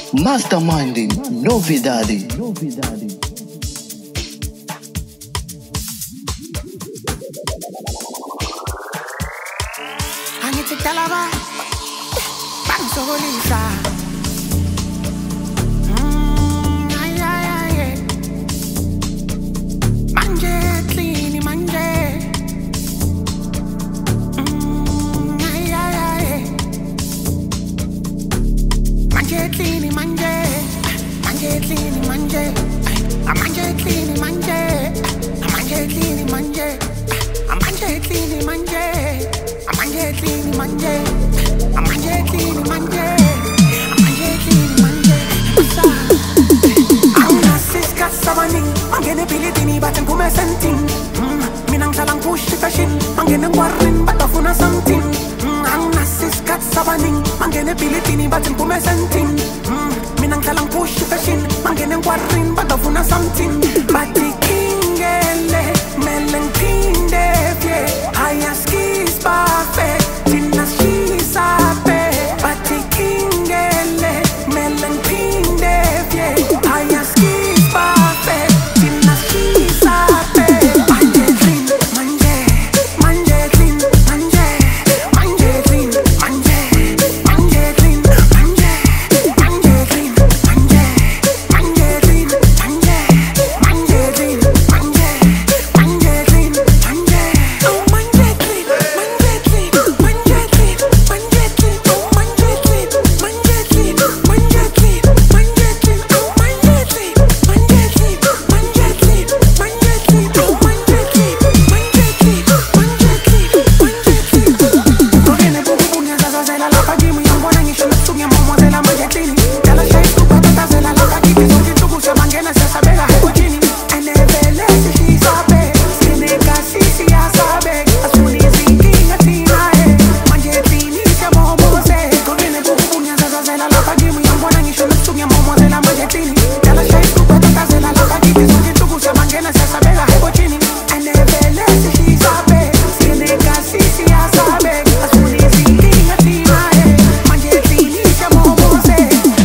Masterminding novidade. Angitsitalaba bangisokolisa manje clean manje manje clean manje manje clean manje manje clean manje manje clean manje manje clean manje manje clean manje manje clean manje manje clean manje auna siska sabani mangene pilitini baten kume sentin minang salang push tashin mangene warrin batafuna something auna siska sabani mangene pilitini baten kume sentin minang salang push tashin mangene warrin batafuna something bati kingele melenkinde fie hayaskis perfect tinas shisape bati kingele melenkinde fie hayaskis perfect tinas shisape manje clean manje manje clean manje manje clean manje manje clean manje manje clean manje manje clean manje manje clean manje manje clean manje oh manje clean manje clean manje clean manje clean oh manje clean manje clean manje clean manje clean oh manje clean manje clean manje clean manje clean oh manje clean manje clean manje clean manje clean no viene poco puña se la pagimu yambona ngisho nsunya momo se la manje clean yala shay tu patata se la kaki kizoji tuku se mangena se sabela heko chini enevele si sabe sine kasi si asabe asuni zingi atina manje clean se momo se no viene poco puña se la pagimu yambona ngisho nsunya momo se la manje clean yala shay tu patata se la kaki kizoji tuku se mangena se sabela heko chini enevele si sabe sine kasi si asabe asuni zingi atina manje clean se momo se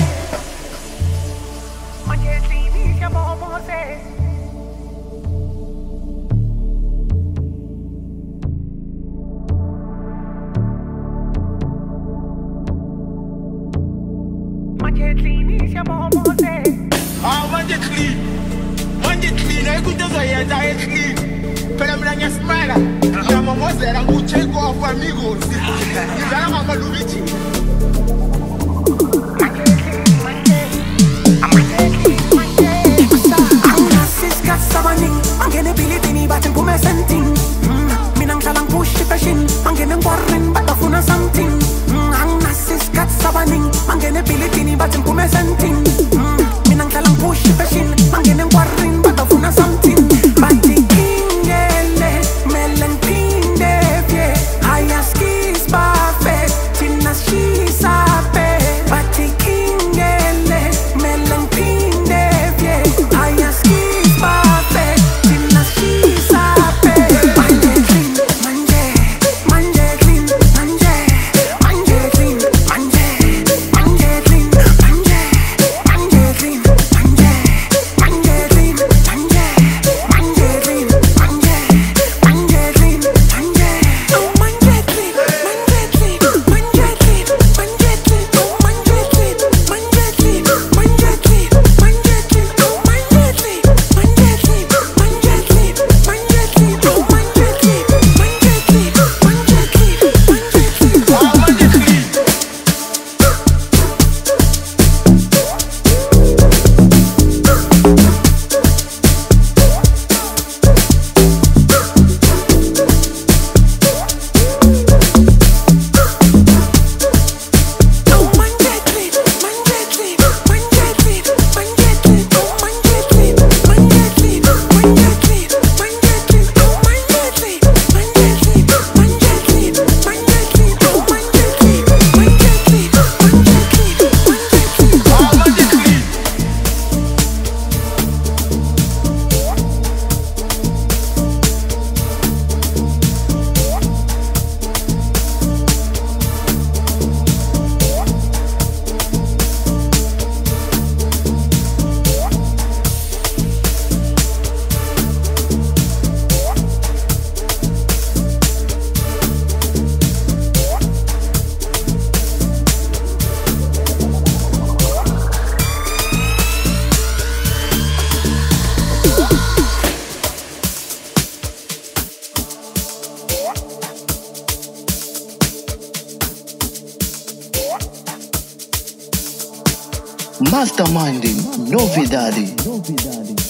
manje clean se momo se manje clean se momo se Ah, manje clean. Manje clean. Ay kuja saya jaya clean. Pero mira que smile. Ya mamá será un checo of amigos. Y ya mamá Luigi. auna siska sabani mangene pilitini baten kume sentin minang salang push tashin mangene warren batafuna something auna siska sabani mangene pilitini baten kume sentin minang salang push tashin mangene warren batafuna something bati kingele melenkinde fie hayaskis perfect tinas shisape bati kingele melenkinde fie hayaskis perfect tinas shisape manje clean manje Masterminding, novidade.